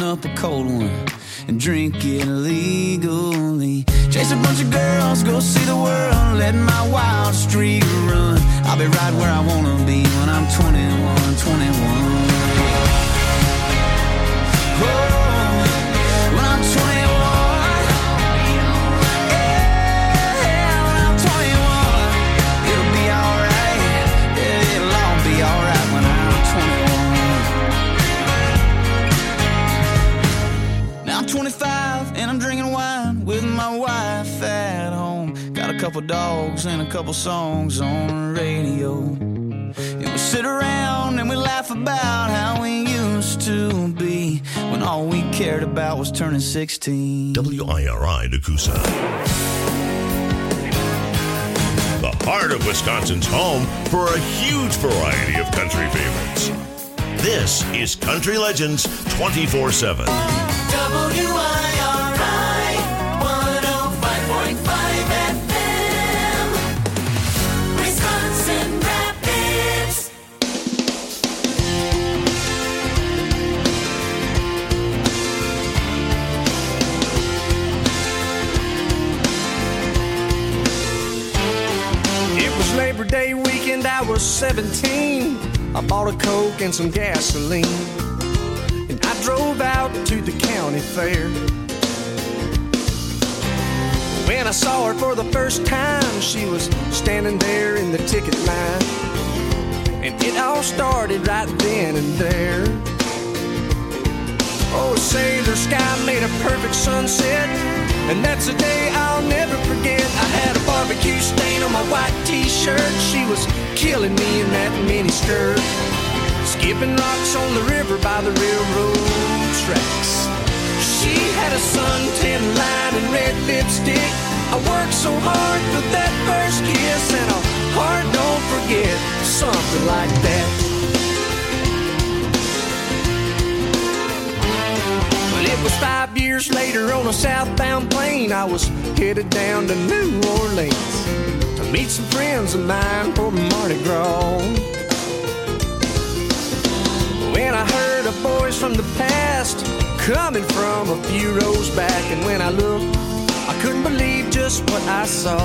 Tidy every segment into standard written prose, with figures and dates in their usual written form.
up a cold one and drink it legally. Chase a bunch of girls, go see the world, let my wild streak run. I'll be right where I wanna be when I'm 21, 21. Oh, when I'm 21, yeah, when I'm 21, it'll be alright, yeah, it'll all be alright when I'm 21. Now I'm 25 and I'm drinking wine with my wife at home. Got a couple dogs and a couple songs on the radio. And we sit around and we laugh about how we used to be when all we cared about was turning 16. WIRI Nakusa. The heart of Wisconsin's home for a huge variety of country favorites. This is Country Legends 24/7. WIRI 105.5 FM, Wisconsin Rapids. It was Labor Day weekend, I was 17. I bought a Coke and some gasoline, and I drove out to the county fair. When I saw her for the first time, she was standing there in the ticket line, and it all started right then and there. Oh, say the sky made a perfect sunset, and that's a day I'll never forget. I had a barbecue stain on my white t-shirt. She was killing me in that mini skirt, skipping rocks on the river by the railroad tracks. She had a suntan line and red lipstick. I worked so hard for that first kiss, and a heart don't forget, something like that. But it was 5 years later on a southbound plane. I was headed down to New Orleans to meet some friends of mine for Mardi Gras. When I heard a voice from the past coming from a few rows back, and when I looked, I couldn't believe just what I saw.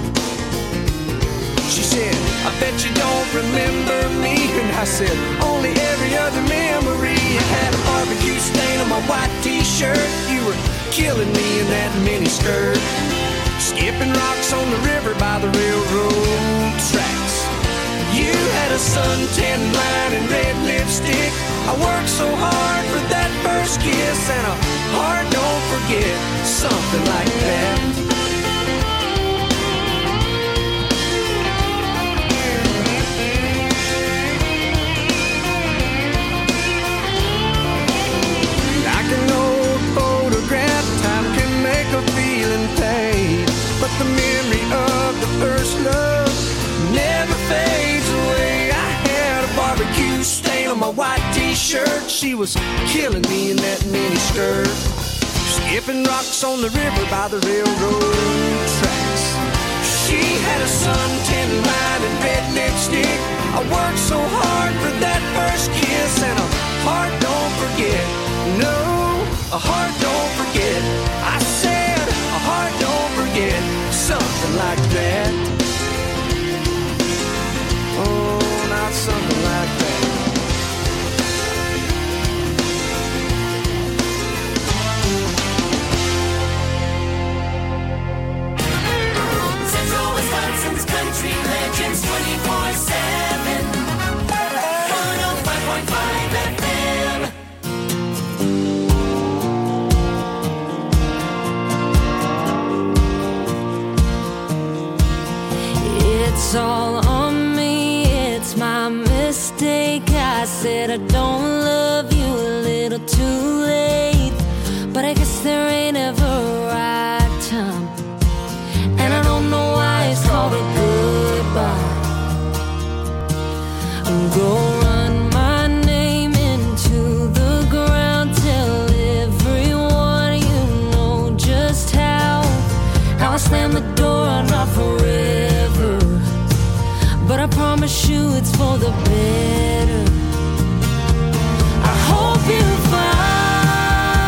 She said, I bet you don't remember me. And I said, only every other memory. I had a barbecue stain on my white t-shirt. You were killing me in that mini skirt, skipping rocks on the river by the railroad tracks. You had a suntan line and red lipstick. I worked so hard for that first kiss, and a heart don't forget, something like that. Like an old photograph, time can make a feeling fade, but the memory of the first love never fades away. I had a barbecue stain on my white t-shirt. She was killing me in that mini skirt, skipping rocks on the river by the railroad tracks. She had a suntan line and red lipstick. I worked so hard for that first kiss, and a heart don't forget. No, a heart don't forget. I said a heart don't forget, something like that. Oh, not something like that. Central Wisconsin's Country Legends 24/7, 105.5 FM. It's all on me, it's my mistake. I said I don't love you a little too late, but I guess there ain't ever a right time, and I don't know why it's called a goodbye. Go run my name into the ground, tell everyone you know just how I slam the door on our forever, but I promise you it's for the better. I hope you find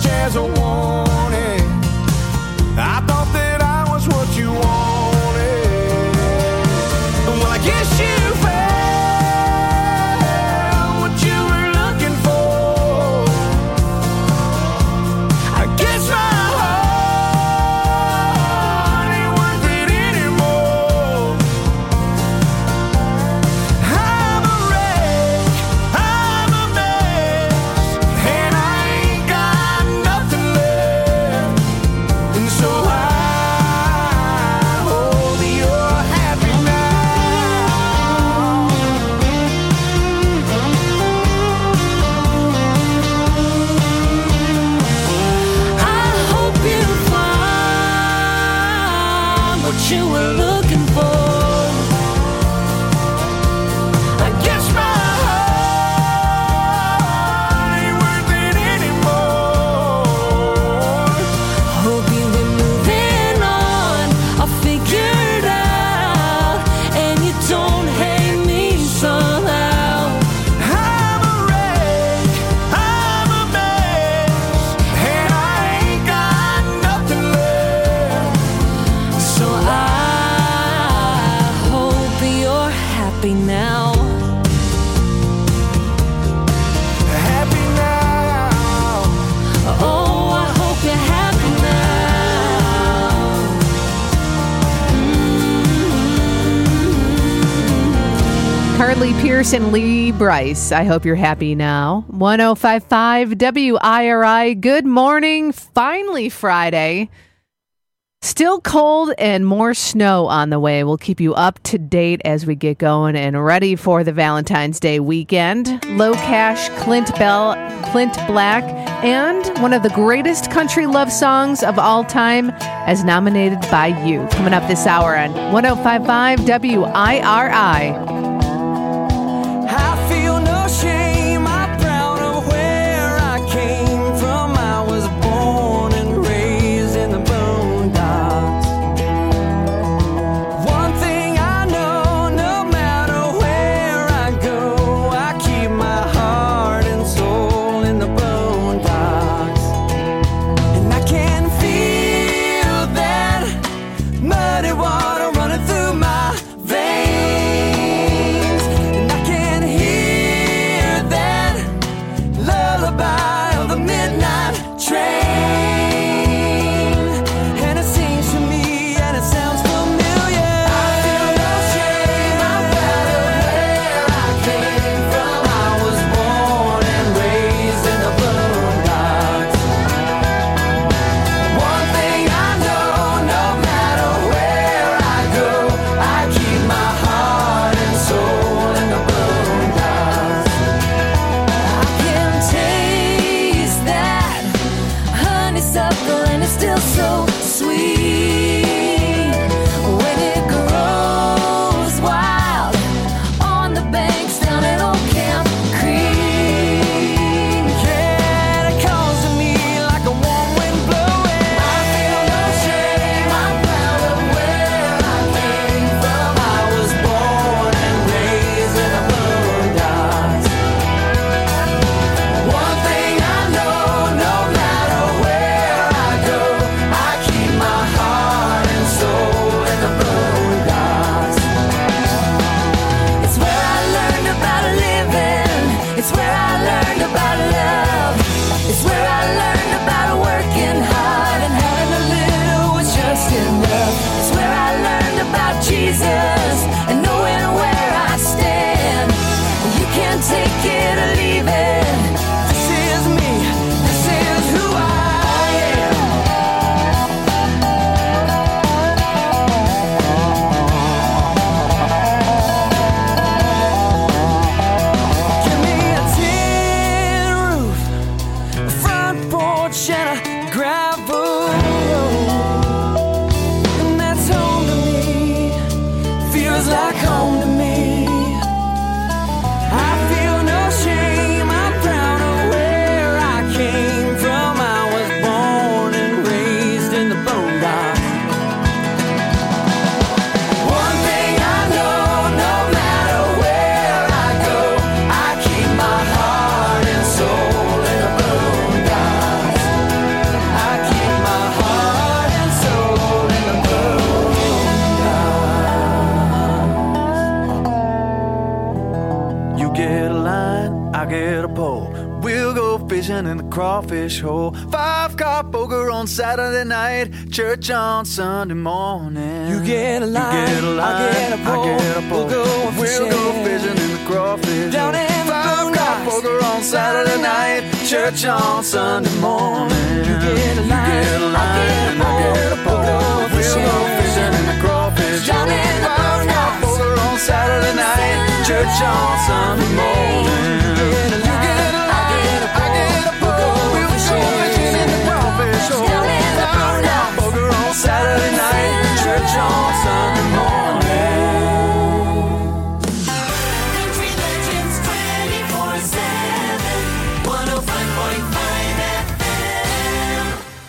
much as I wanted. I thought that I was what you wanted. Well, I guess you found what you were looking for. I guess my heart ain't worth it anymore. I'm a wreck, I'm a mess, and I ain't got nothing left. And so I hope you're happy now. I hope you find what you were looking for. I guess my heart ain't worth it anymore. Hope you've been moving on, I figured out, and you don't hate me somehow. I'm a wreck, I'm a mess, and I ain't got nothing left. So I hope you're happy now. Happy now. Oh, I hope you're happy now. Carly Pierce and Lee Bryce. I hope you're happy now. 1055 WIRI. Good morning. Finally Friday. Still cold and more snow on the way. We'll keep you up to date as we get going and ready for the Valentine's Day weekend. Low Cash, Clint Black, and one of the greatest country love songs of all time as nominated by you. Coming up this hour on 1055 WIRI. I feel no shame, I'm proud of where I came from. I was born and raised in the boondocks. One thing I know, no matter where I go, I keep my heart and soul in the boondocks. And I can feel that muddy water running through my veins. And I can hear that lullaby of the midnight train. And it sings to me and it sounds familiar. I feel no shame, I'm proud of where I came from. I was born and raised in the boondocks. One thing I know, no matter where I go, I keep my heart and soul in the boondocks. I can taste that honeysuckle and it's still so sweet when it grows wild on the banks down at Old Camp Creek. Yeah, it calls to me like a warm wind blowing. I feel no shame, I'm proud of where I came from. I was born and raised in the boondocks. One thing I know, no matter where I go, I keep my heart and soul in the boondocks. It's where I learned about living. It's where I learned about love. It's where I learned about working hard and having a little was just enough. It's where I learned about Jesus and knowing where I stand. You can't take it or leave it. This is me, this is who I am. Give me a tin roof, a front porch and a gravel road, and that's home to me. in the crawfish hole. 5-car poker on Saturday night, church on Sunday morning. You get a line, I get a pole. We'll go fishing in the crawfish down in the 5-car poker on Saturday night, church on Sunday morning. You get a line, I get a pole. We'll go fishing in the crawfish down in the 5-car poker on Saturday night, church on Sunday morning. Saturday night, church on Sunday morning. Country Legends 24/7, 105.5 FM.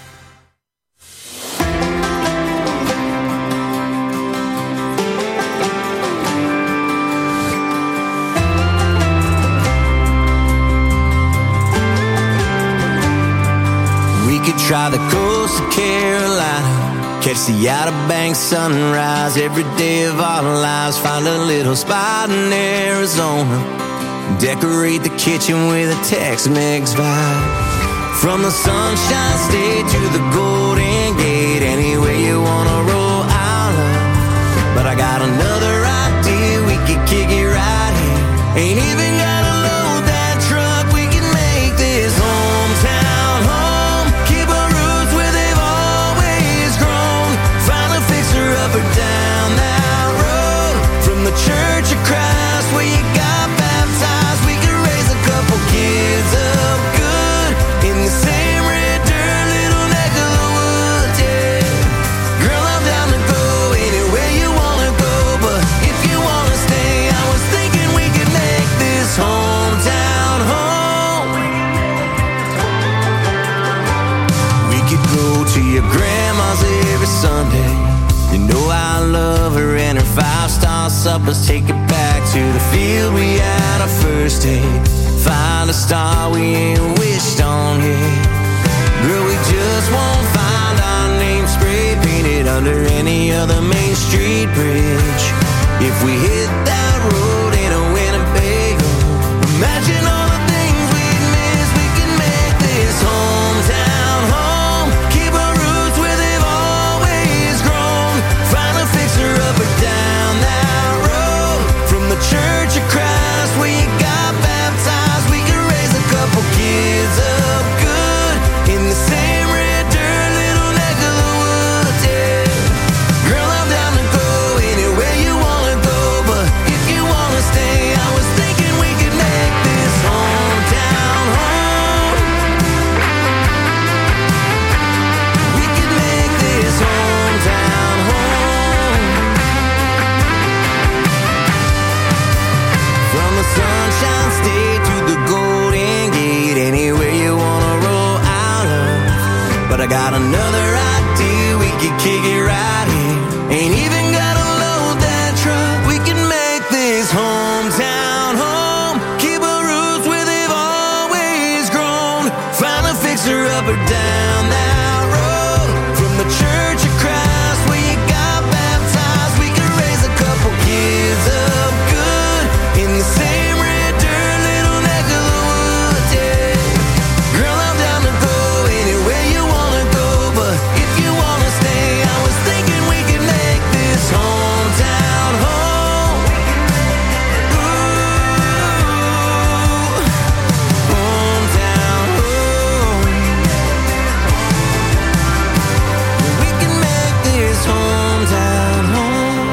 We could try the coast of Carolina, catch the Outer Banks sunrise every day of our lives. Find a little spot in Arizona, decorate the kitchen with a Tex-Mex vibe. From the Sunshine State to the Golden Gate, anywhere you wanna roll, I'll love. But I got another idea, we could kick it right here. Ain't even gotta load that truck, we can make this hometown home. Keep our roots where they've always grown. Find a fixer up or down that road. From the Church of Christ where you got baptized, we can raise a couple kids up good in the same red dirt little neck of the woods, yeah. Girl, I'm down to go anywhere you wanna go, but if you wanna stay, I was thinking we could make this hometown home. We could go to your grandma's every Sunday. You know I love her and her 5-star suppers. Take it back to the field we had our first date. Find a star we ain't wished on yet. Girl, we just won't find our name spray painted under any other Main Street bridge. If we hit that road in a Winnebago, imagine all the things we'd miss. We can make this hometown home. Keep our roots where they've always grown. Find a fixer up or down that road. From the Church of Christ where you got baptized, we can raise a couple kids up good in the same red dirt little neck of the woods, yeah. Girl, I'm down to go anywhere you wanna go, but if you wanna stay, I was thinking we could make this hometown home. We could make this hometown home. From the Sunshine State to the Golden Gate, anywhere you wanna roll out of. But I got another idea, we could kick it right here. Ain't even gotta load that truck, we can make this hometown home. Keep our roots where they've always grown. Find a fixer up or down that road. From the Church of Christ where you got baptized, we can raise a couple kids up good in the same red dirt little neck of the woods, yeah. Girl, I'm down to go anywhere you wanna go, but if you wanna stay, I was thinking we could make this hometown home. Ooh, hometown home. We can make this hometown home.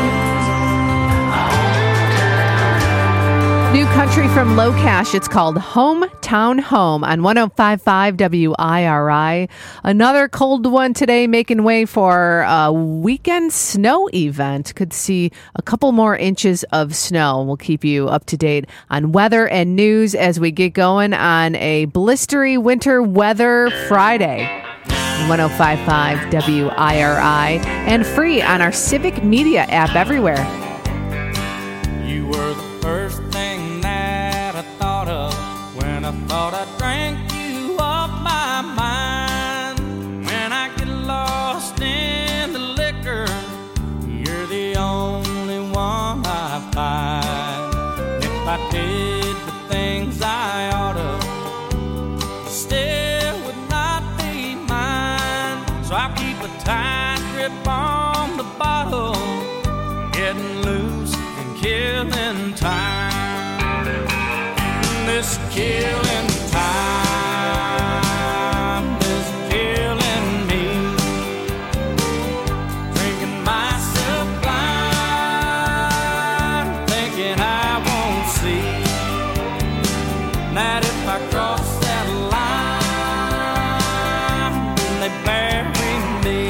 New country from Locash. It's called Hometown Home on 105.5 WIRI. Another cold one today, making way for a weekend snow event. Could see a couple more inches of snow. We'll keep you up to date on weather and news as we get going on a blistery winter weather Friday. 105.5 WIRI and free on our Civic Media app everywhere. You were the first thing that I thought of when I thought I drank you off my mind. When I get lost in the liquor, you're the only one I find. If I did the things I ought to, stay So I'll keep a tight grip on the bottle, getting loose and killing time. This killing time is killing me. Drinking myself blind, thinking I won't see that if I cross that line, then they bury me.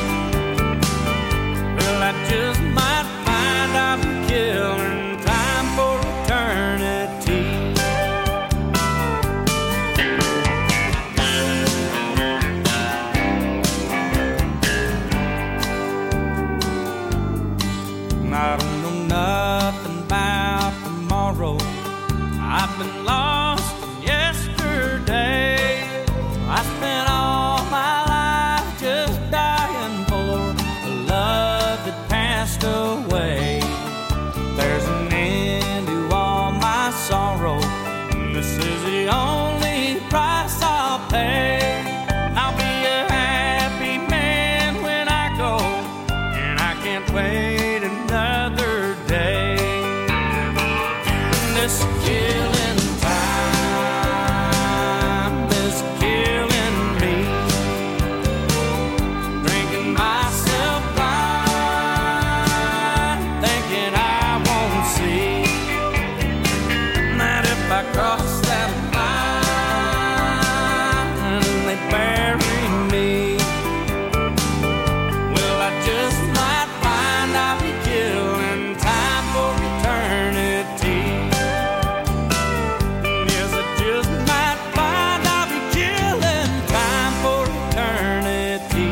Well, I just might find I'm killing time for eternity. I don't know nothing about tomorrow. I've been lost in yesterday. I spent all my life just dying for a love that passed away. There's an end to all my sorrow, and this is the only price I'll pay. I'll be a happy man when I go, and I can't wait another day. This killing time is killing me. Drinking myself blind, thinking I won't see that if I cross that line, they bury me. Well, I just might find I'll be killing time for eternity. Yes, I just might find I'll be killing time for eternity.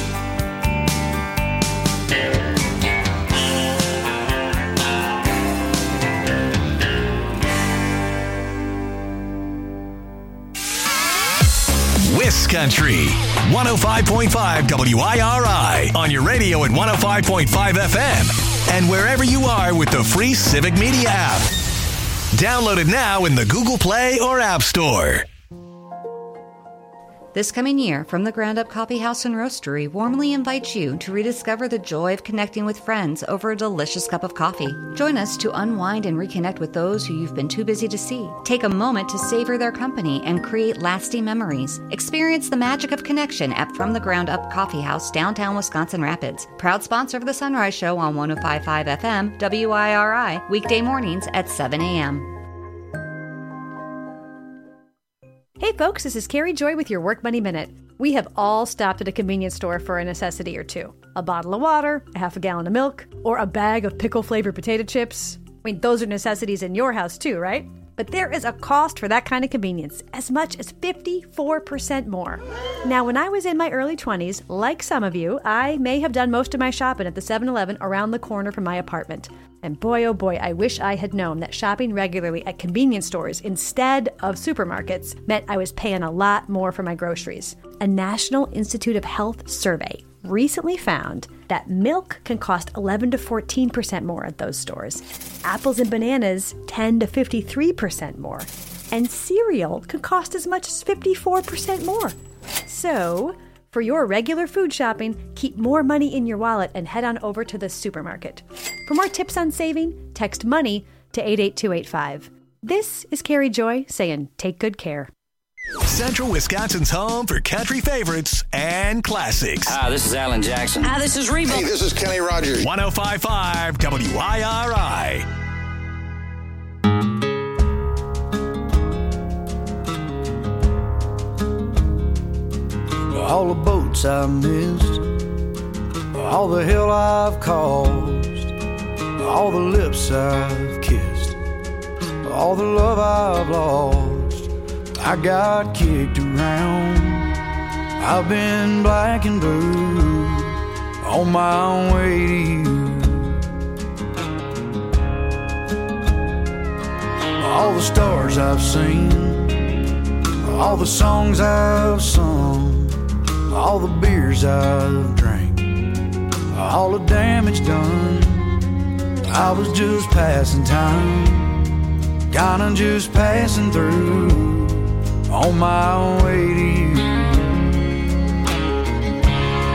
Country 105.5 WIRI on your radio at 105.5 FM and wherever you are with the free Civic Media app. Download it now in the Google Play or App Store. This coming year, From the Ground Up Coffee House and Roastery warmly invites you to rediscover the joy of connecting with friends over a delicious cup of coffee. Join us to unwind and reconnect with those who you've been too busy to see. Take a moment to savor their company and create lasting memories. Experience the magic of connection at From the Ground Up Coffee House, downtown Wisconsin Rapids. Proud sponsor of the Sunrise Show on 105.5 FM, WIRI, weekday mornings at 7 a.m. Hey folks, this is Carrie Joy with your Work Money Minute. We have all stopped at a convenience store for a necessity or two. A bottle of water, a half a gallon of milk, or a bag of pickle-flavored potato chips. I mean, those are necessities in your house too, right? But there is a cost for that kind of convenience, as much as 54% more. Now, when I was in my early 20s, like some of you, I may have done most of my shopping at the 7-Eleven around the corner from my apartment. And boy, oh boy, I wish I had known that shopping regularly at convenience stores instead of supermarkets meant I was paying a lot more for my groceries. A National Institute of Health survey recently found that milk can cost 11 to 14% more at those stores. Apples and bananas 10 to 53% more. And cereal can cost as much as 54% more. So, for your regular food shopping, keep more money in your wallet and head on over to the supermarket. For more tips on saving, text MONEY to 88285. This is Carrie Joy saying take good care. Central Wisconsin's home for country favorites and classics. Hi, this is Alan Jackson. Hi, this is Reba. Hey, this is Kenny Rogers. 105.5 WIRI. All the boats I've missed, all the hell I've caused, all the lips I've kissed, all the love I've lost. I got kicked around, I've been black and blue, on my way to you. All the stars I've seen, all the songs I've sung, all the beers I've drank, all the damage done. I was just passing time, kinda just passing through, on my way to you.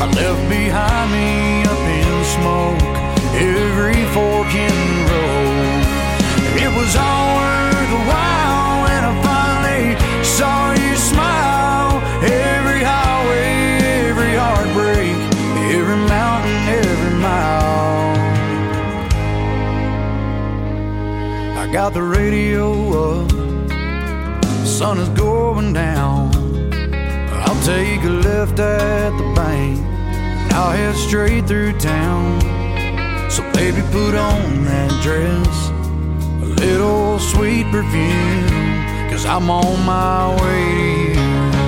I left behind me up in smoke every fork in the road. It was all worth a while when I finally saw you smile. Every highway, every heartbreak, every mountain, every mile. I got the radio up, the sun is going down. I'll take a left at the bank, and I'll head straight through town. So baby, put on that dress, a little sweet perfume, 'cause I'm on my way to you.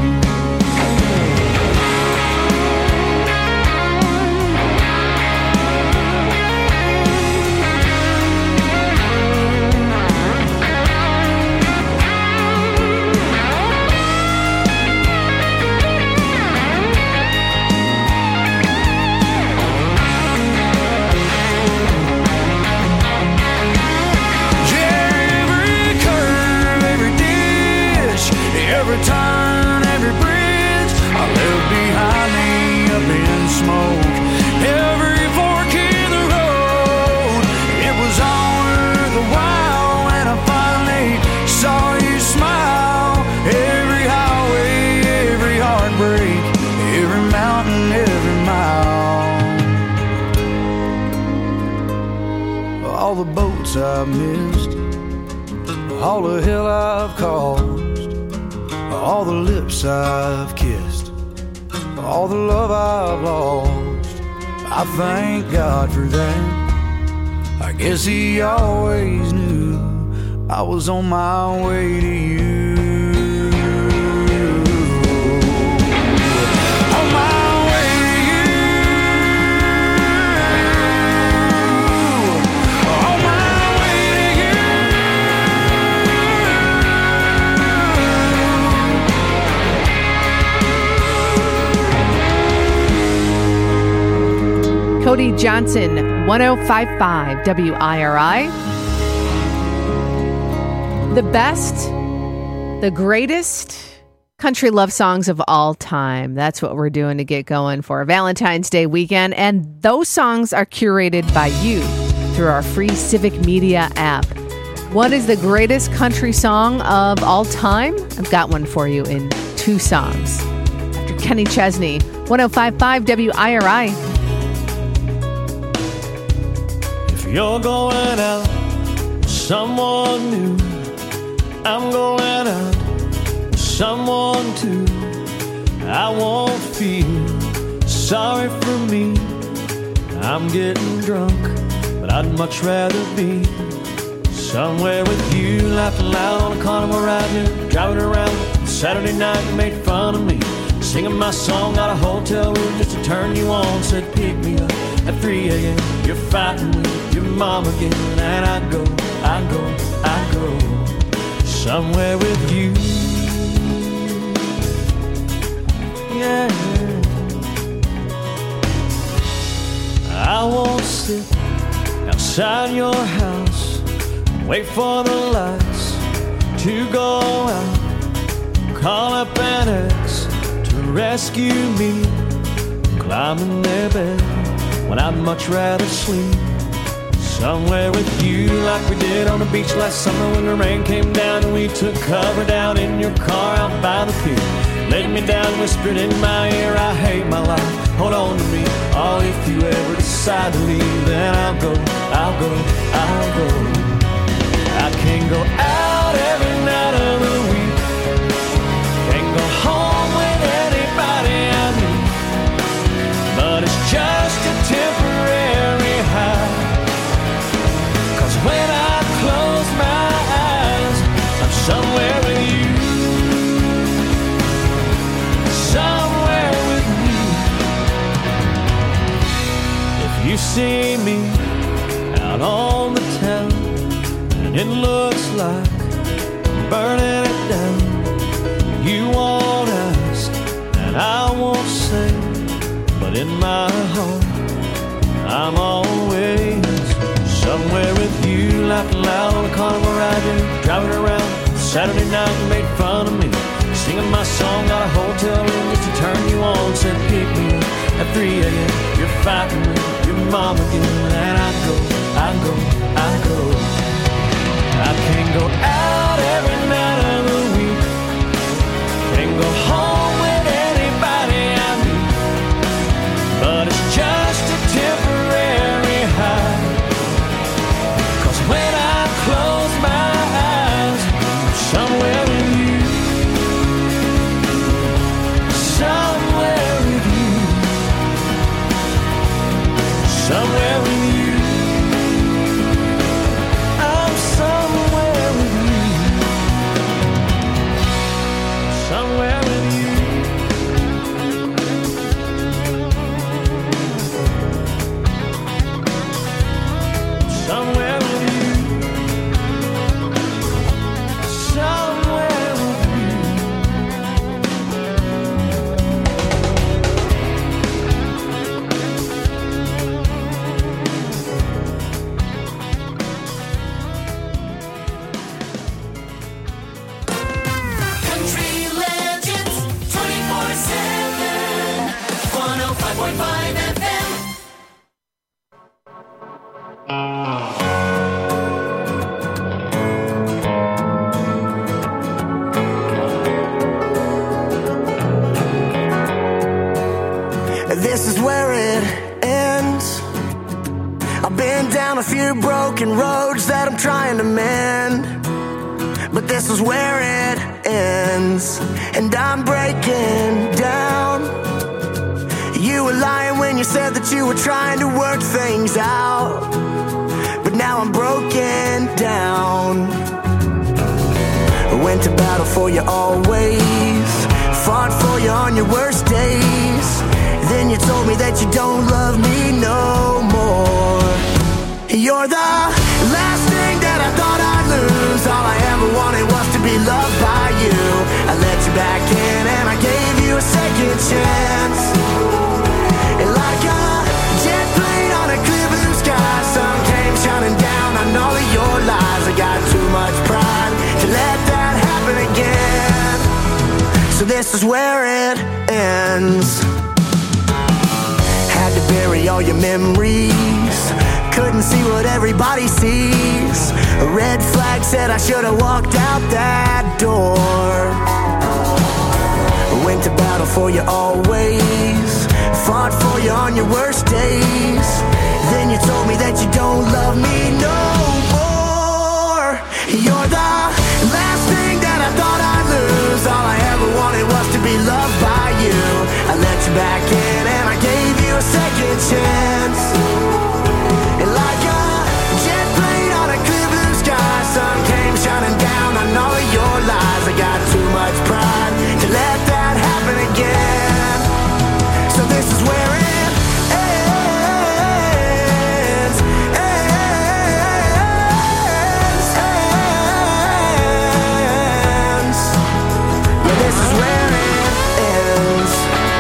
Every turn, every bridge I left behind me up in smoke. Every fork in the road, it was all worth a while when I finally saw you smile. Every highway, every heartbreak, every mountain, every mile. All the boats I've missed, all the hell I've caused, all the lips I've kissed, all the love I've lost. I thank God for that. I guess He always knew I was on my way to you. On my way to you. On my way to you. Cody Johnson, 105.5 WIRI. The best, the greatest country love songs of all time. That's what we're doing to get going for Valentine's Day weekend. And those songs are curated by you through our free Civic Media app. What is the greatest country song of all time? I've got one for you in 2 songs. After Kenny Chesney, 105.5 WIRI. You're going out with someone new. I'm going out with someone too. I won't feel sorry for me. I'm getting drunk, but I'd much rather be somewhere with you, laughing loud on a carnival ride here, driving around Saturday night and made fun of me, singing my song out of a hotel room just to turn you on. Said pick me up at 3 a.m. You're fighting with your mom again, and I go somewhere with you. Yeah, I won't sit outside your house, wait for the lights to go out, call up an ex to rescue me, climb in their bed when I'd much rather sleep somewhere with you, like we did on the beach last summer when the rain came down and we took cover down in your car out by the pier. Laid me down, whispered in my ear, I hate my life, hold on to me. Oh, if you ever decide to leave, then I'll go. I can't go out every night of the week, can't go home with anybody I meet, but it's just a temporary high. When I close my eyes, I'm somewhere with you, somewhere with you. If you see me out on the town and it looks like I'm burning it down, you won't ask and I won't say, but in my heart I'm always somewhere with you, laughing loud on a carnival ride here, driving around Saturday night and made fun of me, singing my song out of a hotel room just to turn you on. Said pick me up At 3 a.m. you're fighting with your mom again. And I go. I can't go out every night of the week. Can't go home with anybody I meet. But it's just a temporary high. 'Cause when I close my eyes, I'm somewhere with you. Somewhere with you. Somewhere with you. I'm somewhere with you. Somewhere with you. Somewhere with you. Somewhere with you. Country Legends 24/7. 105.5 FM. This is where it ends. I've been down a few broken roads that I'm trying to mend, but this is where it ends, and I'm breaking down. You were lying when you said that you were trying to work things out, but now I'm broken down. I went to battle for you always, fought for you on your worst days. Then you told me that you don't love me no more. You're the last thing that I thought I'd lose. All I ever wanted was to be loved by you. I let you back in and I gave you a second chance. And like a jet plane on a clear blue sky, sun came shining down on all of your lies. I got too much pride to let that happen again. So this is where it ends. Had to bury all your memories, couldn't see what everybody sees. A red flag said I should have walked out that door. I went to battle for you always, fought for you on your worst days. Then you told me that you don't love me no more. You're the last thing that I thought I'd lose. All I ever wanted was to be loved by you. I let you back in and I gave you a second chance. And like a jet plane on a clear blue sky, sun came shining down on all of your lies. I got too much pride to let that happen again. So this is where it ends. Yeah, this is where it ends.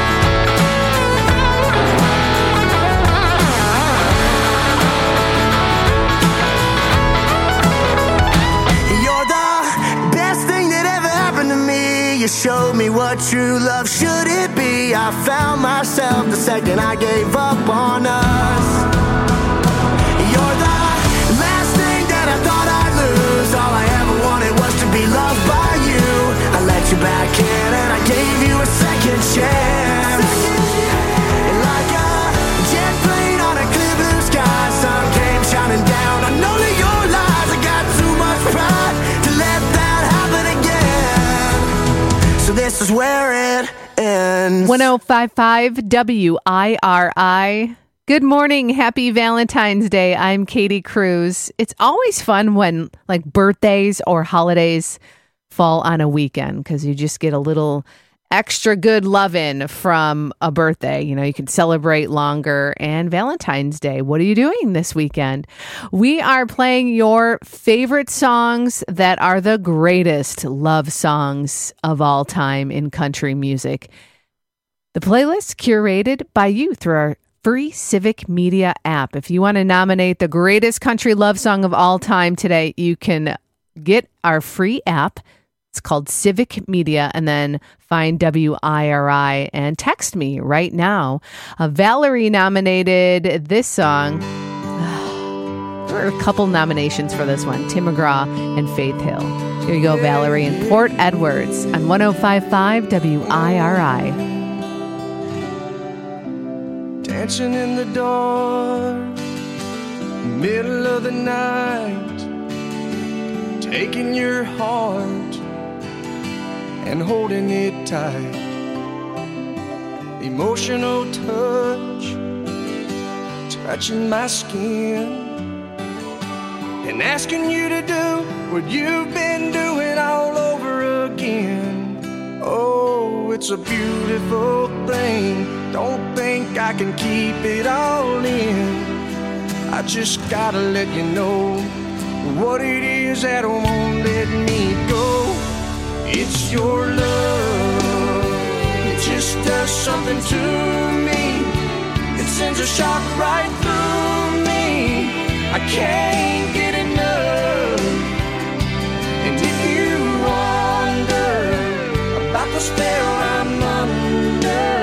You're the best thing that ever happened to me. You showed me what true love should it be. I found myself the second I gave up on us. You're the last thing that I thought I'd lose. All I ever wanted was to be loved by you. I let you back in and I gave you a second chance. And like a jet plane on a clear blue sky, sun came shining down on all of your lies. I got too much pride to let that happen again. So this is where it ends. 1055 WIRI. Good morning. Happy Valentine's Day. I'm Katie Cruz. It's always fun when like birthdays or holidays fall on a weekend because you just get a little extra good loving from a birthday. You know, you can celebrate longer. And Valentine's Day, what are you doing this weekend? We are playing your favorite songs that are the greatest love songs of all time in country music. The playlist curated by you through our free Civic Media app. If you want to nominate the greatest country love song of all time today, you can get our free app. It's It's called Civic Media, and then find WIRI and text me right now. Valerie nominated this song. There were a couple nominations for this one, Tim McGraw and Faith Hill. Here you go, Valerie and Port Edwards on 105.5 WIRI. Dancing in the dark, middle of the night, taking your heart and holding it tight. Emotional touch, touching my skin, and asking you to do what you've been doing all over again. Oh, it's a beautiful thing. Don't think I can keep it all in. I just gotta let you know what it is that won't let me go. It's your love. It just does something to me. It sends a shock right through me. I can't get enough. And if you wonder about the spell I'm under,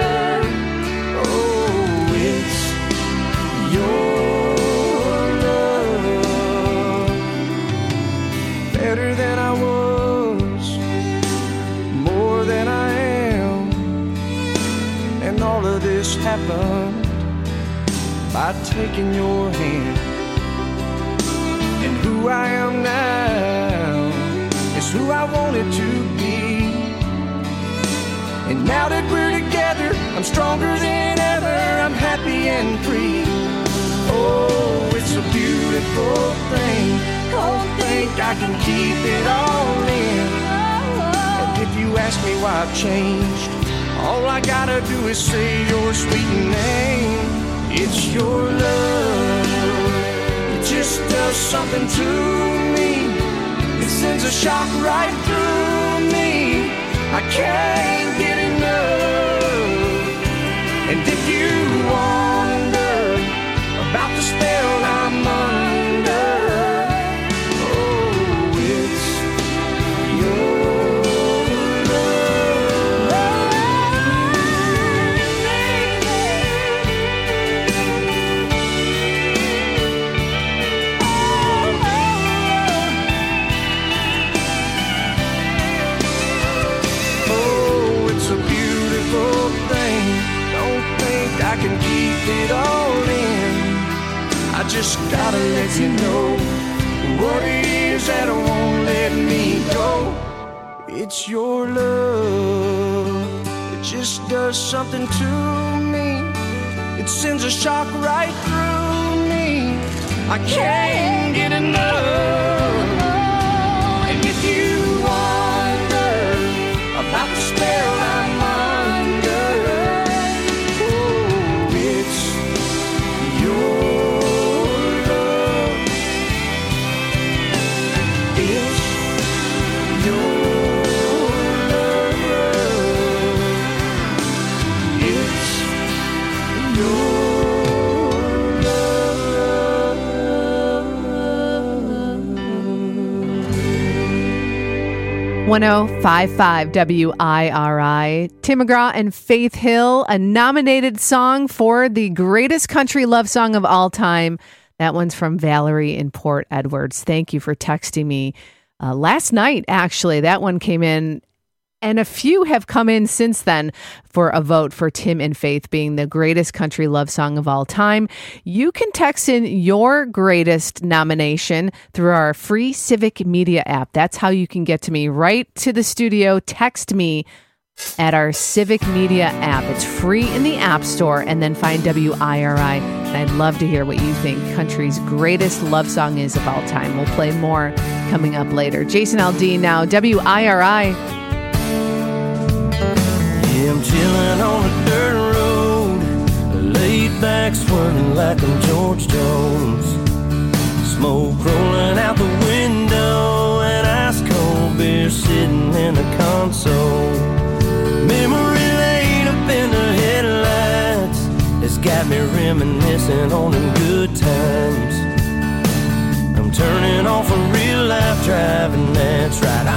oh, it's your love. Better than I was, more than I am, and all of this happened by taking your hand. And who I am now is who I wanted to be. And now that we're together, I'm stronger than ever. I'm happy and free. Oh, it's a beautiful thing. Don't think I can keep it all in. And if you ask me why I've changed, all I gotta do is say your sweet name. It's your love. Just does something to me. It sends a shock right through me. I can't get enough. And if you wonder about the spell I'm under, oh, it's your I can keep it all in. I just gotta let you know what it is that won't let me go. It's your love. It just does something to me. It sends a shock right through me. I can't get enough. And if you wonder about the spell I'm under, .105.5 WIRI. Tim McGraw and Faith Hill, a nominated song for the greatest country love song of all time. That one's from Valerie in Port Edwards. Thank you for texting me last night, actually. That one came in, and a few have come in since then for a vote for Tim and Faith being the greatest country love song of all time. You can text in your greatest nomination through our free Civic Media app. That's how you can get to me right to the studio. Text me at our Civic Media app. It's free in the App Store, and then find WIRI. And I'd love to hear what you think country's greatest love song is of all time. We'll play more coming up later. Jason Aldean now, WIRI. Yeah, I'm chilling on a dirt road, laid back swirling like I'm George Jones. Smoke rolling out the window, and ice cold beer sitting in the console. Memory lane up in the headlights, it's got me reminiscing on them good times. I'm turning off a real life driving, that's right, I'm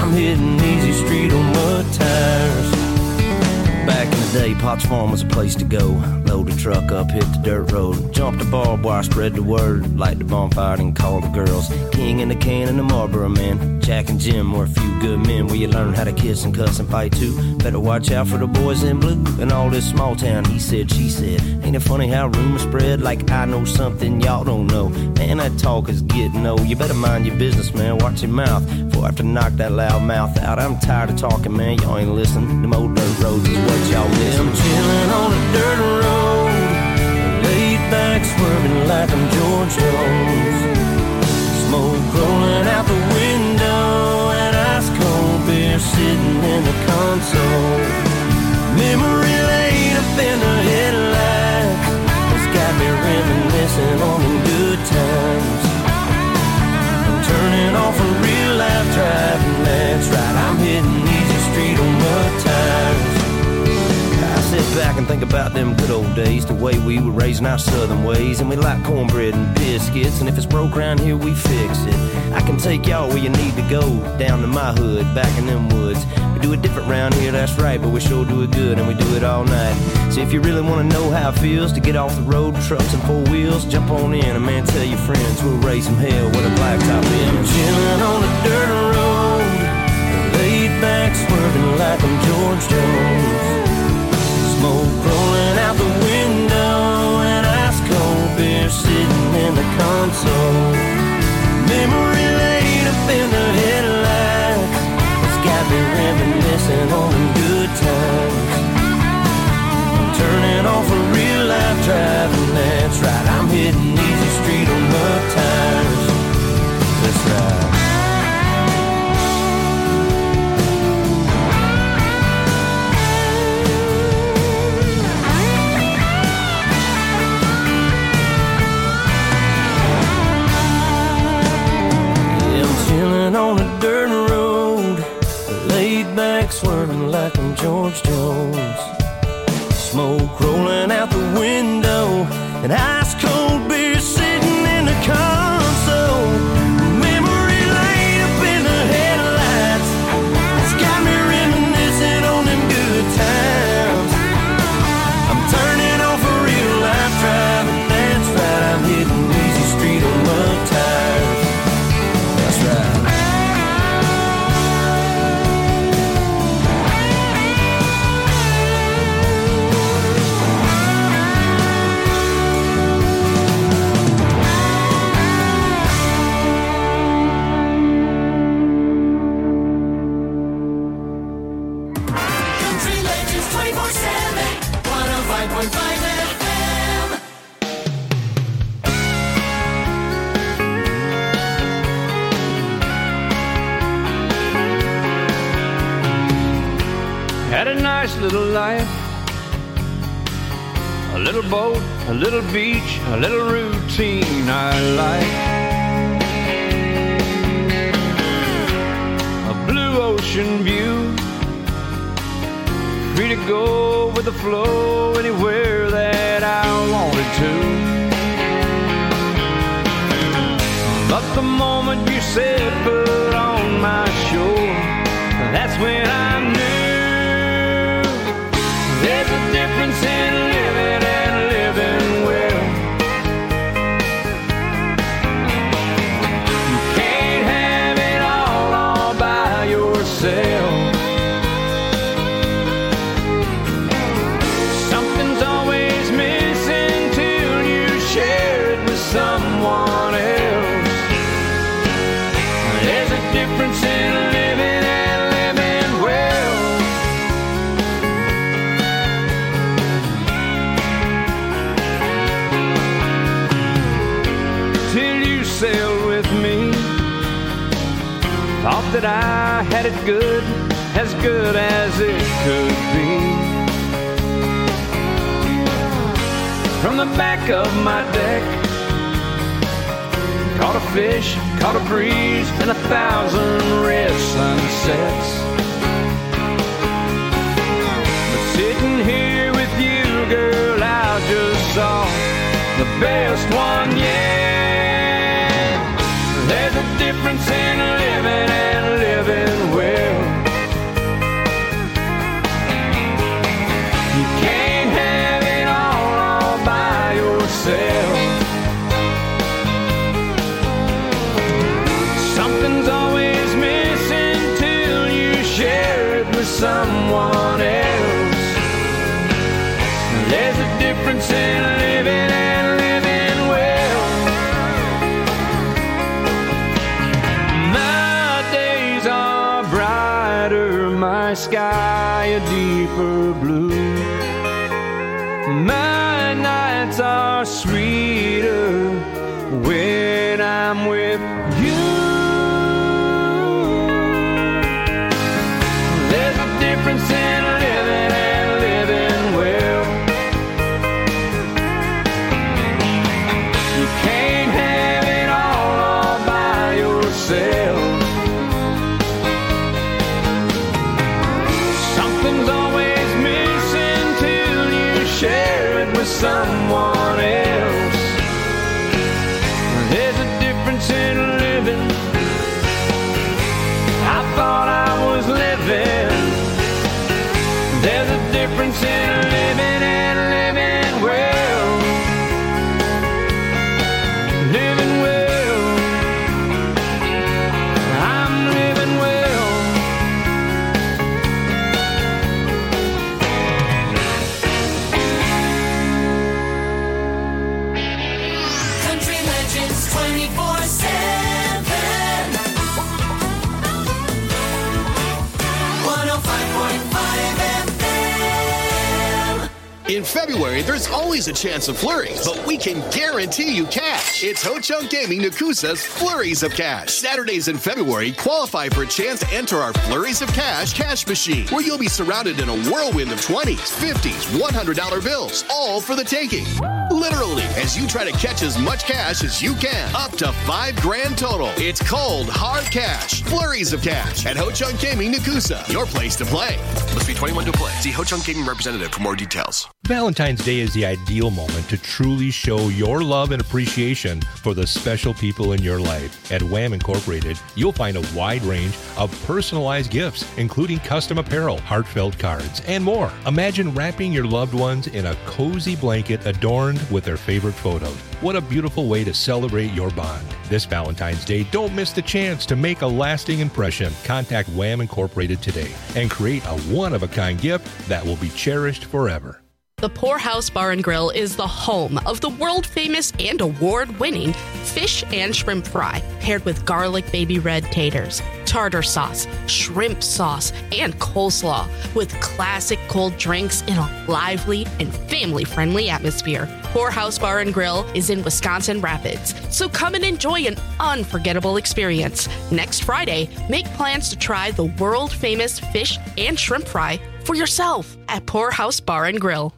I'm hitting easy street on mud tires. Back in the day, Potts Farm was a place to go. Load a truck up, hit the dirt road. Jump the barbed wire, spread the word. Light the bonfire and call the girls. King and the can and the Marlboro man. Jack and Jim were a few good men where you learn how to kiss and cuss and fight too. Better watch out for the boys in blue. And all this small town, he said, she said. Ain't it funny how rumors spread like I know something y'all don't know? Man, that talk is getting old. You better mind your business, man. Watch your mouth before I have to knock that loud mouth out. I'm tired of talking, man. Y'all ain't listening. Them old dirt roads is what y'all miss. I'm chilling on a dirt road, laid back, swerving like I'm George Jones. Smoke rolling out the window, and ice cold beer sitting in the console. Memory laid up in the headlights, it's got me reminiscing on the good times. I'm turning off a real life driving, that's right. I'm hitting easy street on mud tires. Sit back and think about them good old days, the way we were raising our southern ways. And we like cornbread and biscuits, and if it's broke around here, we fix it. I can take y'all where you need to go, down to my hood, back in them woods. We do it different round here, that's right, but we sure do it good, and we do it all night. So if you really want to know how it feels to get off the road, trucks and four wheels, jump on in, and man, tell your friends we'll raise some hell with a blacktop in. I'm chilling on a dirt road, laid back, swerving like I'm George Jones. Smoke rolling out the window, and ice cold beer sitting in the console. Memory laid up in the headlights, it's got me reminiscing on them good times. I'm turning off a real life driving, that's right. I'm hitting easy street on mud tires, that's right. On a dirt road, laid back, swerving like I'm George Jones. Smoke rolling out the window, and ice cold beer sitting in the console. Memory laid up in the headlights, it's got me reminiscing on them good times. I'm turning off a real life driving, that's right. I'm hitting easy street on mud tires, that's right. Little life, a little boat, a little beach, a little routine I like. A blue ocean view, free to go with the flow anywhere that I wanted to. But the moment you said put on my shore, that's when I knew there's a difference in living and living well. You can't have it all by yourself. Something's always missing till you share it with someone else. There's a difference in living and living well. Sailed with me, thought that I had it good as it could be. From the back of my deck, caught a fish, caught a breeze, and 1,000 red sunsets. But sitting here with you, girl, I just saw the best one yet. There's a difference in living and living well. with someone else. There's a difference in living and living well. My days are brighter, my sky a deeper blue. My nights are sweeter when I'm with you. There's a difference in living and living well. You can't have it all by yourself. Something's always missing till you share it with someone else. There's a difference in living. I thought I was living. There's a difference in living and living well. Living well. I'm living well. Country Legends 24/7. 105.5 FM. In February, there's always a chance of flurries, but we can guarantee you cash. It's Ho Chunk Gaming Nakusa's Flurries of Cash. Saturdays in February qualify for a chance to enter our Flurries of Cash cash machine, where you'll be surrounded in a whirlwind of 20s, 50s, $100 bills, all for the taking. Literally, as you try to catch as much cash as you can, up to $5 grand total. It's cold, hard cash. Flurries of Cash at Ho Chunk Gaming Nakusa, your place to play. Must be 21 to play. See Ho Chunk Gaming representative for more details. Valentine's Day is the ideal moment to truly show your love and appreciation for the special people in your life. At Wham Incorporated, you'll find a wide range of personalized gifts, including custom apparel, heartfelt cards, and more. Imagine wrapping your loved ones in a cozy blanket adorned with their favorite photos. What a beautiful way to celebrate your bond. This Valentine's Day, don't miss the chance to make a lasting impression. Contact Wham Incorporated today and create a one-of-a-kind gift that will be cherished forever. The Poorhouse Bar and Grill is the home of the world-famous and award-winning fish and shrimp fry, paired with garlic baby red taters, tartar sauce, shrimp sauce, and coleslaw, with classic cold drinks in a lively and family-friendly atmosphere. Poorhouse Bar and Grill is in Wisconsin Rapids, so come and enjoy an unforgettable experience. Next Friday, make plans to try the world-famous fish and shrimp fry for yourself at Poorhouse Bar and Grill.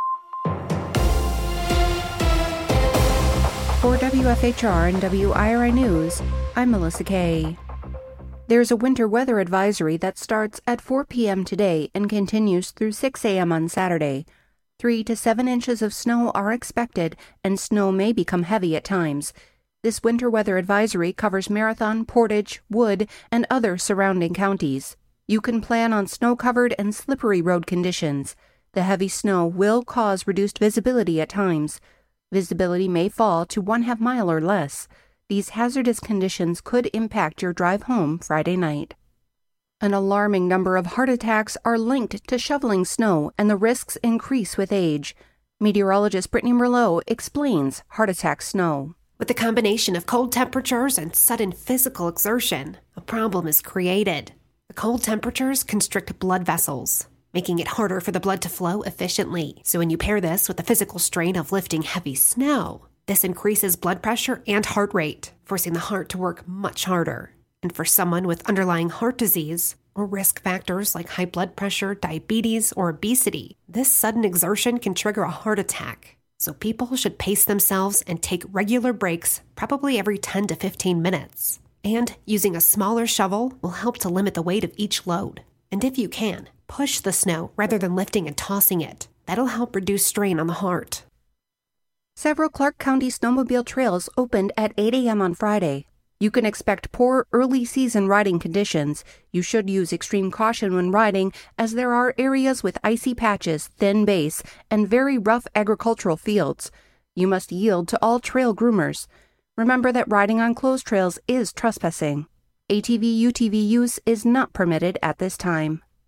For WFHR and WIRI News, I'm Melissa Kay. There's a winter weather advisory that starts at 4 p.m. today and continues through 6 a.m. on Saturday. 3 to 7 inches of snow are expected, and snow may become heavy at times. This winter weather advisory covers Marathon, Portage, Wood, and other surrounding counties. You can plan on snow-covered and slippery road conditions. The heavy snow will cause reduced visibility at times. Visibility may fall to 1/2 mile or less. These hazardous conditions could impact your drive home Friday night. An alarming number of heart attacks are linked to shoveling snow, and the risks increase with age. Meteorologist Brittany Merlot explains heart attack snow. With the combination of cold temperatures and sudden physical exertion, a problem is created. The cold temperatures constrict blood vessels, making it harder for the blood to flow efficiently. So when you pair this with the physical strain of lifting heavy snow, this increases blood pressure and heart rate, forcing the heart to work much harder. And for someone with underlying heart disease or risk factors like high blood pressure, diabetes, or obesity, this sudden exertion can trigger a heart attack. So people should pace themselves and take regular breaks, probably every 10 to 15 minutes. And using a smaller shovel will help to limit the weight of each load. And if you can, push the snow rather than lifting and tossing it. That'll help reduce strain on the heart. Several Clark County snowmobile trails opened at 8 a.m. on Friday. You can expect poor early season riding conditions. You should use extreme caution when riding, as there are areas with icy patches, thin base, and very rough agricultural fields. You must yield to all trail groomers. Remember that riding on closed trails is trespassing. ATV-UTV use is not permitted at this time.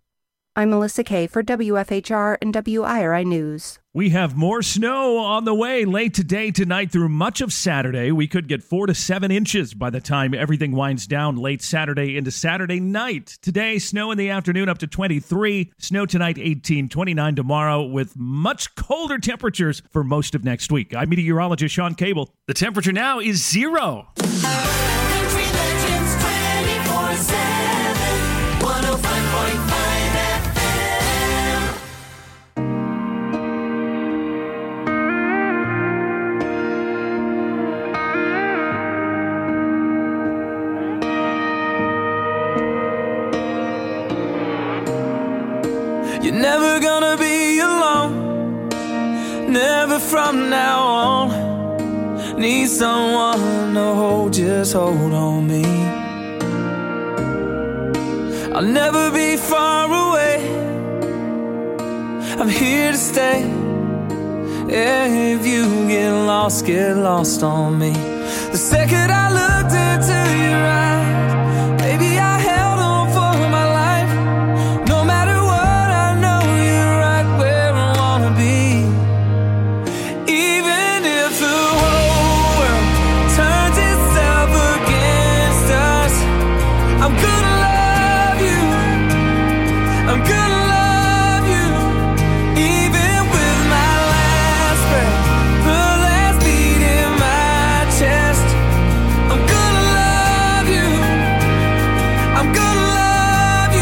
I'm Melissa Kay for WFHR and WIRI News. We have more snow on the way late today, tonight, through much of Saturday. We could get 4 to 7 inches by the time everything winds down late Saturday into Saturday night. Today, snow in the afternoon up to 23. Snow tonight, 18, 29 tomorrow, with much colder temperatures for most of next week. I'm meteorologist Sean Cable. The temperature now is 0. Country Legends 24/7, 105.5 You're never gonna be alone, never from now on. Need someone to hold, just hold on me. I'll never be far away, I'm here to stay. Yeah, if you get lost on me. The second I looked into your eyes, baby, I held on for my life. No matter what, I know you're right where I wanna be. Even if the whole world turns itself against us, I'm gonna love you, I'm gonna love you. Even with my last breath, the last beat in my chest, I'm gonna love you, I'm gonna love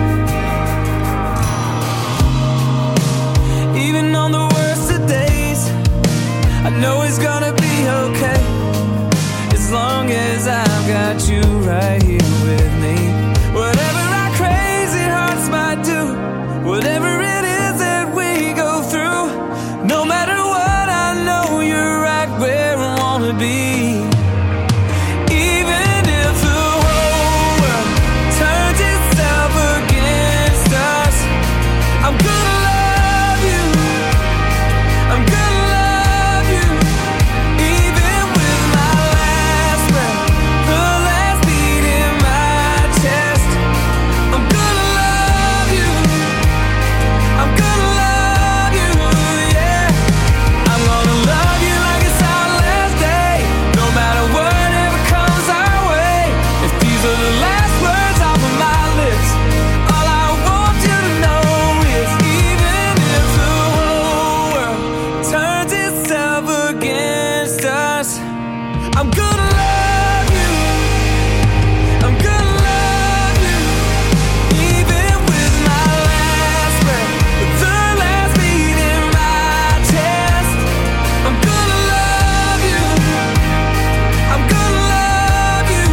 you. Even on the worst of days, I know it's gonna be okay, as long as I've got you right here with me. Whatever our crazy hearts might do, whatever it is that we go through, no matter what, I know you're right where I wanna be. Even if the whole world turns itself against us, I'm gonna love you, I'm gonna love you. Even with my last breath, the last beat in my chest, I'm gonna love you, I'm gonna love you, yeah. I'm gonna love you like it's our last day, no matter whatever comes our way. If these are the last words off of my lips, all I want you to know is, even if the whole world turns itself against us, I'm gonna love you, I'm gonna love you. Even with my last breath, the last beat in my chest, I'm gonna love you, I'm gonna love you.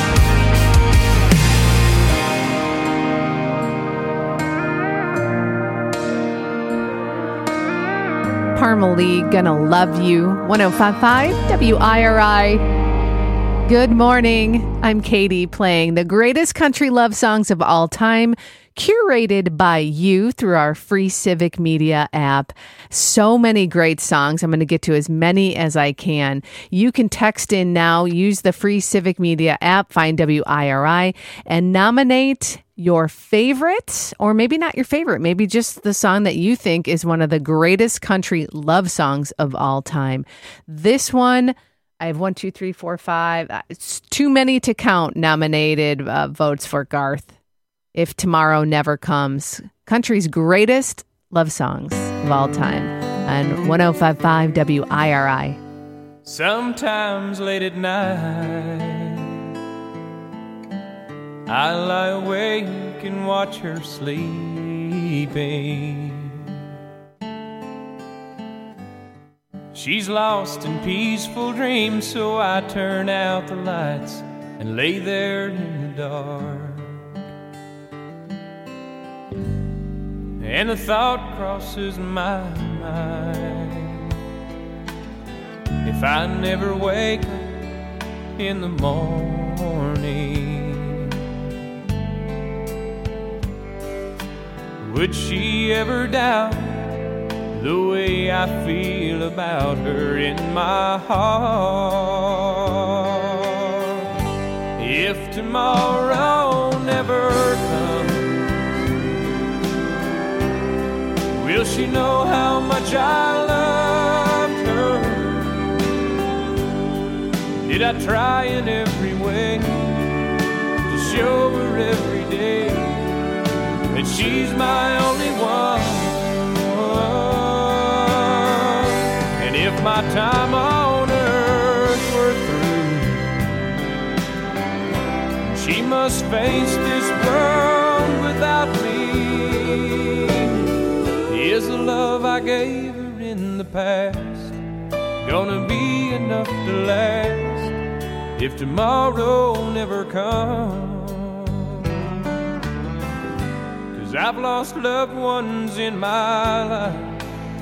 Parmalee, Gonna Love You, 105.5 WIRI. Good morning. I'm Katie, playing the greatest country love songs of all time, curated by you through our free Civic Media app. So many great songs. I'm going to get to as many as I can. You can text in now, use the free Civic Media app, find WIRI, and nominate your favorite, or maybe not your favorite, maybe just the song that you think is one of the greatest country love songs of all time. This one, I have 1, 2, 3, 4, 5. It's too many to count nominated votes for Garth. If Tomorrow Never Comes, country's greatest love songs of all time, on 105.5 WIRI. Sometimes late at night, I lie awake and watch her sleeping. She's lost in peaceful dreams, so I turn out the lights and lay there in the dark. And the thought crosses my mind, if I never wake up in the morning, would she ever doubt the way I feel about her in my heart? If tomorrow never comes, Will she know how much I loved her? Did I try in every way to show her every day that she's my only one? And if my time on earth were through, she must face this world without me. Is the love I gave her in the past gonna be enough to last if tomorrow never comes? 'Cause I've lost loved ones in my life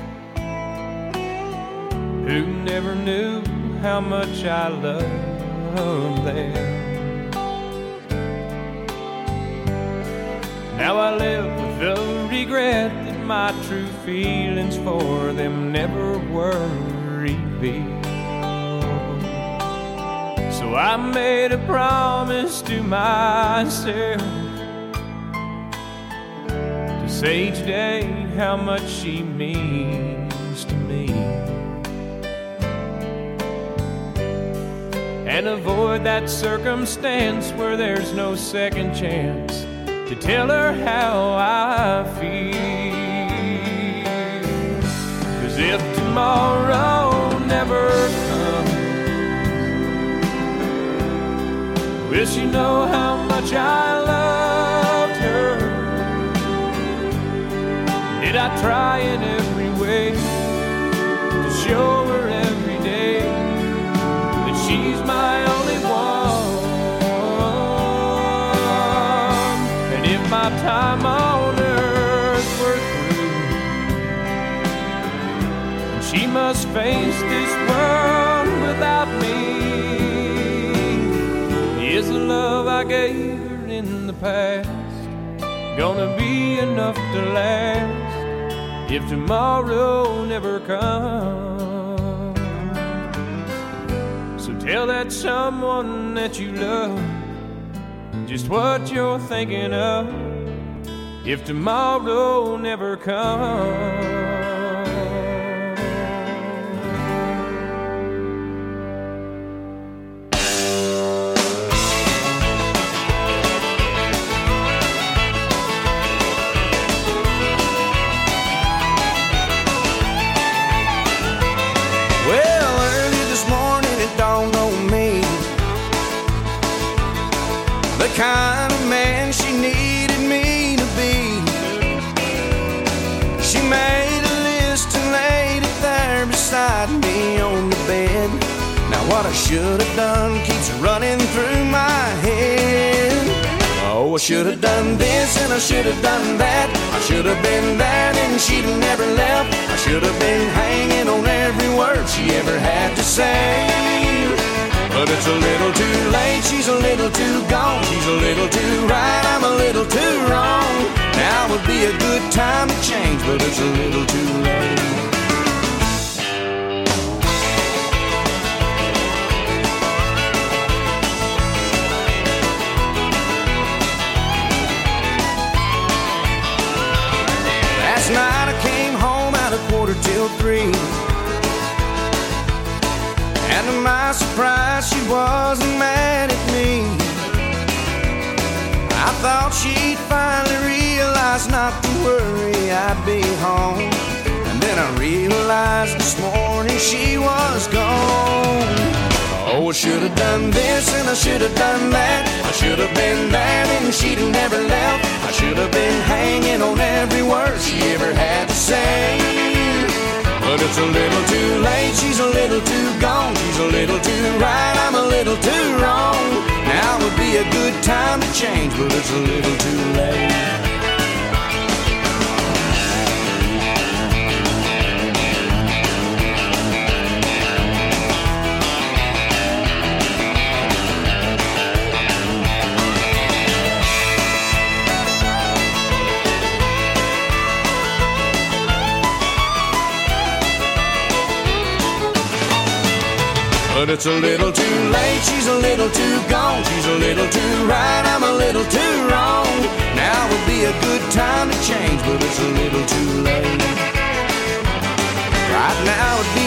who never knew how much I loved them. Now I live with the regret that my true feelings for them never were revealed. So I made a promise to myself to say each day how much she means to me, and avoid that circumstance where there's no second chance to tell her how I feel. 'Cause if tomorrow never comes, will she know how much I loved her? Did I try in every way to show her every day that she's my only one? My time on earth were through, and she must face this world without me. Is the love I gave her in the past gonna be enough to last if tomorrow never comes? So tell that someone that you love just what you're thinking of if tomorrow never comes. Well, early this morning it dawned on me the kind of man she needed me to be. She made a list and laid it there beside me on the bed. Now what I should have done keeps running through my head. Oh, I should have done this and I should have done that. I should have been there and she'd have never left. I should have been hanging on every word she ever had to say. But it's a little too late, she's a little too gone. She's a little too right, I'm a little too wrong. Now would be a good time to change, but it's a little too late. Last night I came home at 2:45. And to my surprise, she wasn't mad at me. I thought she'd finally realize not to worry, I'd be home. And then I realized this morning she was gone. Oh, I should have done this and I should have done that. I should have been there and she'd have never left. I should have been hanging on every word she ever had to say. But it's a little too late, she's a little too gone. She's a little too right, I'm a little too wrong. Now would be a good time to change, but it's a little too late. But it's a little too late, she's a little too gone. She's a little too right, I'm a little too wrong. Now would be a good time to change, but it's a little too late.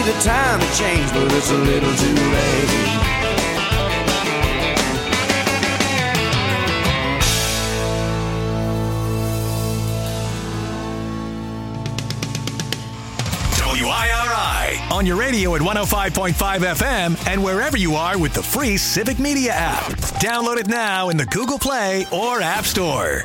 the time to change, but it's a little too late. WIRI on your radio at 105.5 FM and wherever you are with the free Civic Media app. Download it now in the Google Play or App Store.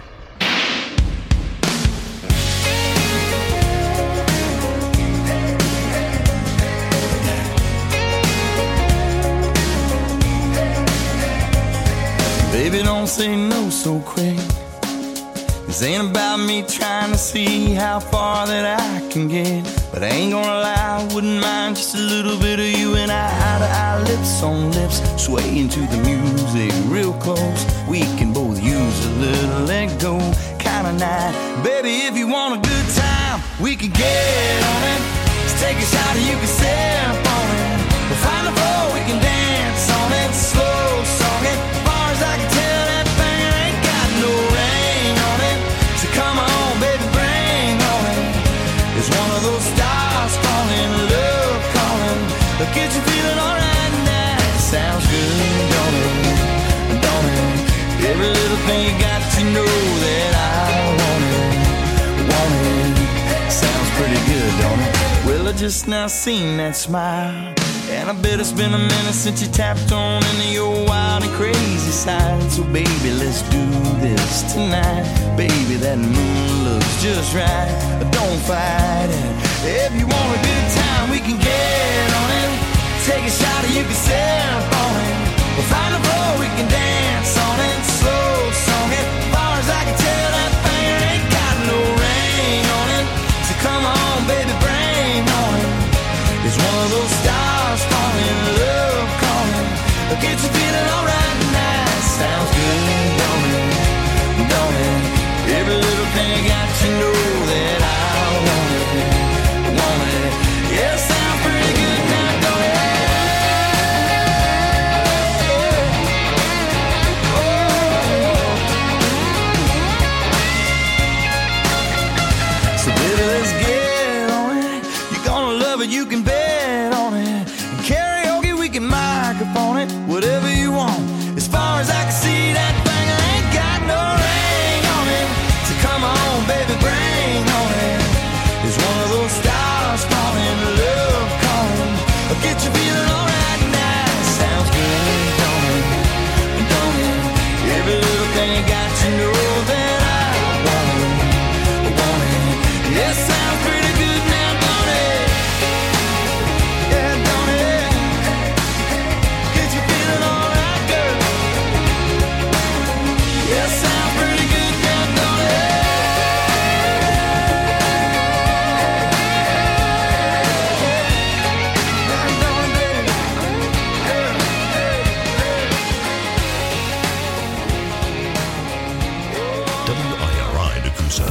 Baby, don't say no so quick. This ain't about me trying to see how far that I can get. But I ain't gonna lie, I wouldn't mind just a little bit of you and I, eye to eye, lips on lips, swaying to the music real close. We can both use a little let go kind of night. Baby, if you want a good time, we can get on it. Let's take a shot and you can sip on it. We'll find a floor, we can dance on it. Slow song it, as far as I can tell, that thing ain't got no ring on it. So come on, baby, bring on it. It's one of those stars falling, love calling. But get you feeling alright now. Sounds good, don't it? Don't it? Every little thing you got to know that I want it. Sounds pretty good, don't it? Well, I just now seen that smile, and I bet it's been a minute since you tapped on into your wild and crazy side. So baby, let's do this tonight. Baby, that moon looks just right. Don't fight it. If you want a good time, we can get on it. Take a shot and you can sip on it. We'll find a floor, we can dance on it. Slow song it, as far as I can tell, that thing ain't got no ring on it. So come on, baby, bring on it. It's one of those stars falling, love calling. But get you feeling alright now. Sounds good, don't it? Don't it? Every little thing got to know that I want it. Want it. Yeah, sounds pretty good now, don't it? So baby, let's get on it. You're gonna love it, you can bet on it. And karaoke, we can microphone it. Whatever you want. As far as I can see, that thing ain't got no ring on it. So come on, baby, bring on it. It's one of those stars falling, love calling. I'll get you feeling alright now. Sounds good, don't it? Don't it? Every little thing you got to know that I want it. Want it. Yeah, sounds pretty good now, don't it? Yeah, don't it? Get you feeling alright, girl. Yeah, sounds pretty good now, don't it? WIRI Nakusa.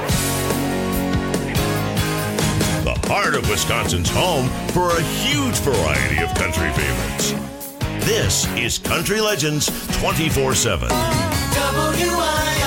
The heart of Wisconsin's home for a huge variety of country favorites. This is Country Legends 24/7. WIRI.